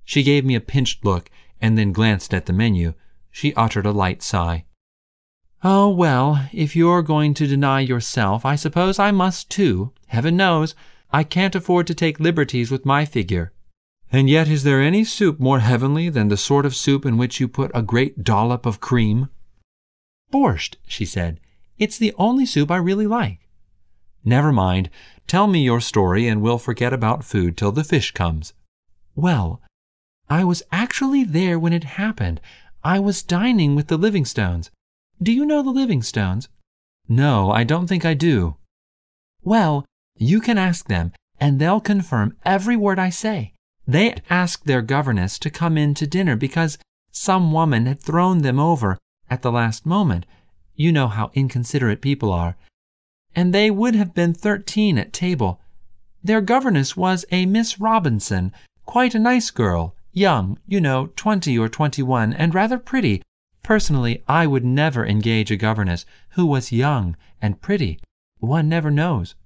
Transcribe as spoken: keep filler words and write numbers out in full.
She gave me a pinched look and then glanced at the menu. She uttered a light sigh. "Oh, well, if you're going to deny yourself, I suppose I must too. Heaven knows, I can't afford to take liberties with my figure." "And yet is there any soup more heavenly than the sort of soup in which you put a great dollop of cream?" "Borscht," she said. "It's the only soup I really like." "Never mind. Tell me your story, and we'll forget about food till the fish comes." "Well, I was actually there when it happened. I was dining with the Livingstones. Do you know the Livingstones?" "No, I don't think I do." "Well, you can ask them, and they'll confirm every word I say. They asked their governess to come in to dinner because some woman had thrown them over at the last moment. You know how inconsiderate people are. And they would have been thirteen at table. Their governess was a Miss Robinson, quite a nice girl, young, you know, twenty or twenty-one, and rather pretty. Personally, I would never engage a governess who was young and pretty. One never knows."